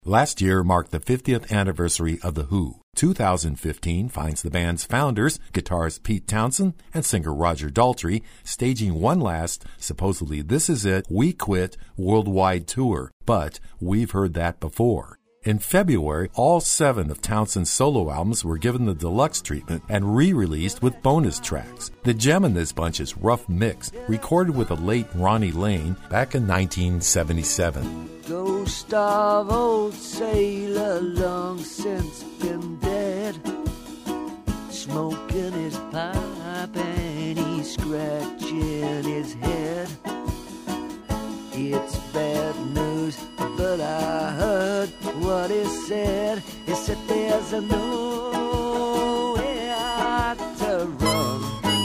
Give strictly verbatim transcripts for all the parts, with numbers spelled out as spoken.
Last year marked the fiftieth anniversary of The Who. two thousand fifteen finds the band's founders, guitarist Pete Townshend and singer Roger Daltrey, staging one last, supposedly this is it, we quit worldwide tour. But we've heard that before. In February, all seven of Townshend's solo albums were given the deluxe treatment and re-released with bonus tracks. The gem in this bunch is Rough Mix, recorded with the late Ronnie Lane back in nineteen seventy-seven. Ghost of old sailor long since been dead, smoking his pipe and he's scratching his head. It's bad news, but I heard what he said. He said there's a nowhere to run.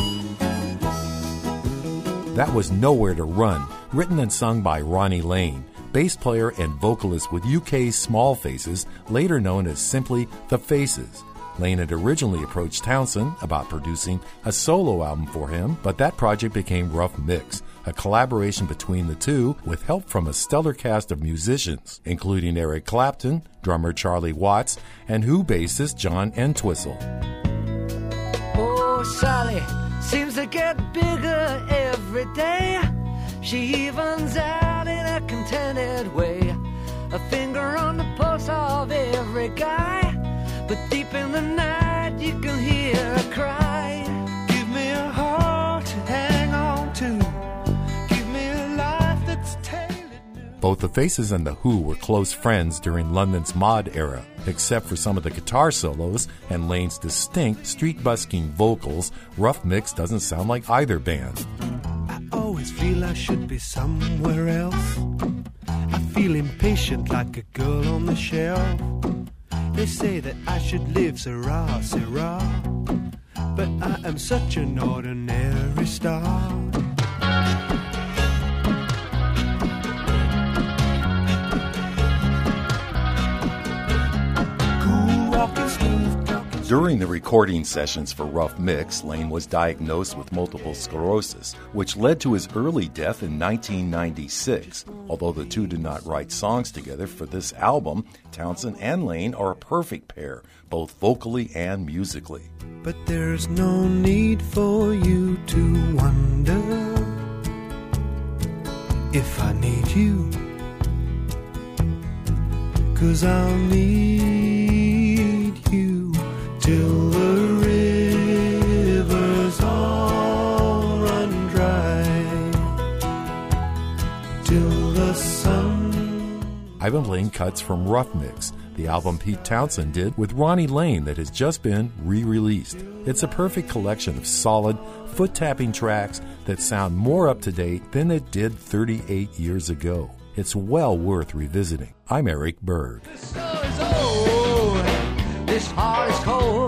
That was Nowhere to Run, written and sung by Ronnie Lane, bass player and vocalist with U K's Small Faces, later known as simply The Faces. Lane had originally approached Townshend about producing a solo album for him, but that project became Rough Mix, a collaboration between the two with help from a stellar cast of musicians, including Eric Clapton, drummer Charlie Watts, and Who bassist John Entwistle. Oh, Sally seems to get bigger every day. She evens out in a contented way, a finger on the pulse of every guy. But deep in the night you can hear her cry. Give me a heart to hang on to. Give me a life that's tailored new. Both the Faces and The Who were close friends during London's mod era. Except for some of the guitar solos and Lane's distinct street-busking vocals, Rough Mix doesn't sound like either band. I always feel I should be somewhere else. I feel impatient like a girl on the shelf. They say that I should live Syrah, Syrah, but I am such an ordinary star. Cool walking, smooth talking. During the recording sessions for Rough Mix, Lane was diagnosed with multiple sclerosis, which led to his early death in nineteen ninety-six. Although the two did not write songs together for this album, Townshend and Lane are a perfect pair, both vocally and musically. But there's no need for you to wonder if I need you, 'cause I'll need you till the rivers all run dry, till the sun. I've been playing cuts from Rough Mix, the album Pete Townshend did with Ronnie Lane that has just been re-released. It's a perfect collection of solid, foot-tapping tracks that sound more up-to-date than it did thirty-eight years ago. It's well worth revisiting. I'm Eric Berg. This soul is old, this heart is cold.